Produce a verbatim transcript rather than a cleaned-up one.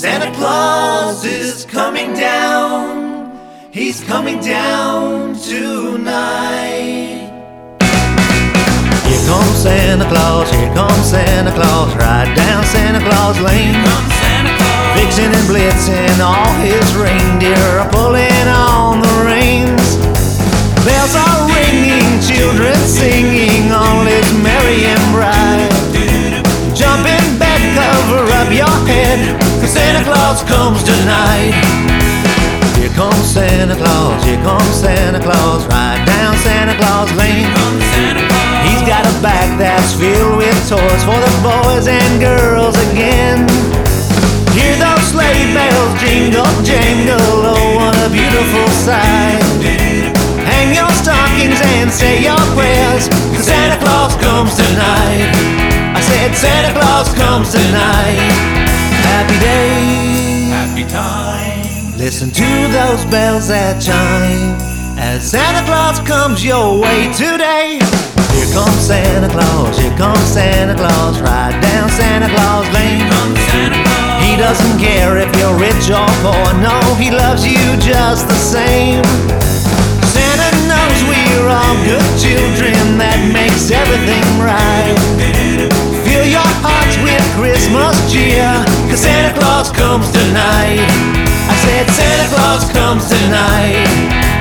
Santa Claus is coming down. He's coming down tonight. Here comes Santa Claus, here comes Santa Claus, right down Santa Claus Lane. Here comes Santa Claus, Vixen and Blitzen, all his reindeer are pulling on the reins. Bells are ringing, children singing, all is merry and bright. Jump in bed, cover up your head, 'cause Santa Claus comes tonight. Here comes Santa Claus, here comes Santa Claus, right down Santa Claus Lane. Here comes Santa Claus, He's got a bag that's filled with toys for the boys and girls again. Hear those sleigh bells jingle, jangle, oh what a beautiful sight. Hang your stockings and say your prayers, 'cause Santa Claus comes tonight. I said Santa Claus comes tonight. Happy day, happy time. listen to those bells that chime as Santa Claus comes your way today. Here comes Santa Claus, here comes Santa Claus, right down Santa Claus Lane. Here comes Santa Claus, He doesn't care if you're rich or poor, no, he loves you just the same. Santa knows we're all good children, that makes everything right. Fill your hearts with Christmas cheer, 'cause Santa Claus comes tonight. I said Santa Claus comes tonight.